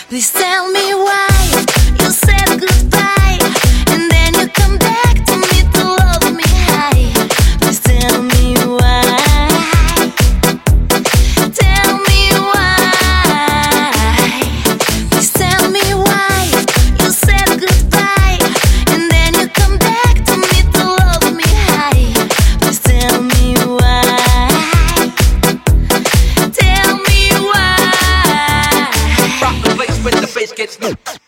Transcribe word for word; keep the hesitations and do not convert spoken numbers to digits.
Please tell me why you said goodbye and then you come back to me to love me high. Please tell me why. Tell me why. Please tell me why you said goodbye and then you come back to me to love me high. Please tell me why. Tell me why. Rock the place when the bass gets new.